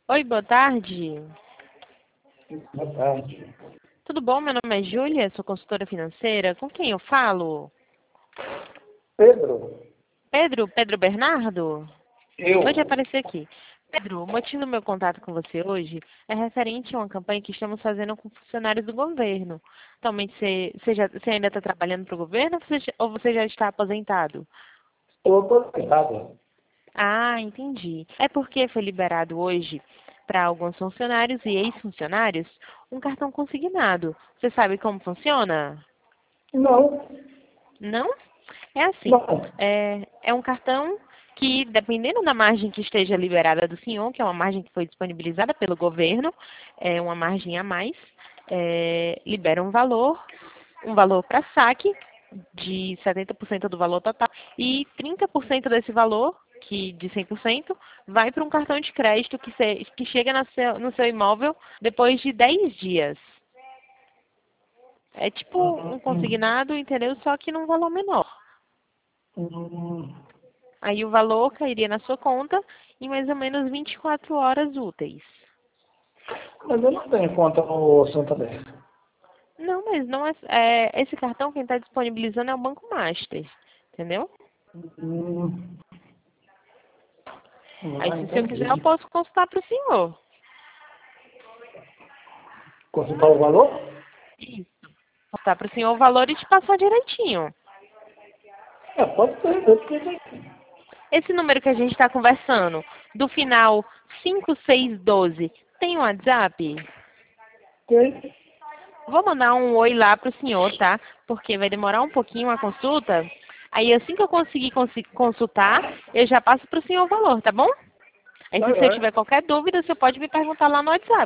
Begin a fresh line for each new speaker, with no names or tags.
Oi, boa tarde.
Boa tarde.
Tudo bom? Meu nome é Júlia, sou consultora financeira. Com quem eu falo?
Pedro,
Pedro Bernardo? Pode
eu
aparecer aqui. Pedro, o motivo do meu contato com você hoje é referente a uma campanha que estamos fazendo com funcionários do governo. Atualmente, você ainda está trabalhando para o governo ou você já está aposentado?
estou aposentado.
Ah, entendi. É porque foi liberado hoje para alguns funcionários e ex-funcionários um cartão consignado. Você sabe como funciona?
Não,
Não? É assim,
não.
é um cartão que, dependendo da margem que esteja liberada do senhor, que é uma margem que foi disponibilizada pelo governo, é uma margem a mais, libera um valor para saque de 70% do valor total e 30% desse valor, que de 100%, vai para um cartão de crédito que chega no seu imóvel depois de 10 dias. É tipo um
Hum,
consignado, entendeu? Só que num valor menor.
hum,
Aí o valor cairia na sua conta em mais ou menos 24 horas úteis.
mas eu não tenho conta no Santander.
Não, mas não esse cartão quem está disponibilizando é o Banco Master, entendeu?
Hum,
Aí se o senhor quiser eu
entendi.
posso consultar para o senhor.
Consultar o valor?
Isso. Consultar para o senhor o valor e te passar direitinho.
É, pode ser. Depende.
Esse número que a gente está conversando, do final 5612, tem um WhatsApp?
Tem.
Vou mandar um oi lá pro senhor, tá? Porque vai demorar um pouquinho a consulta. Aí assim que eu conseguir consultar, eu já passo pro senhor o valor, tá bom? Aí
Tá,
se o senhor
é.
tiver qualquer dúvida, o senhor pode me perguntar lá no WhatsApp.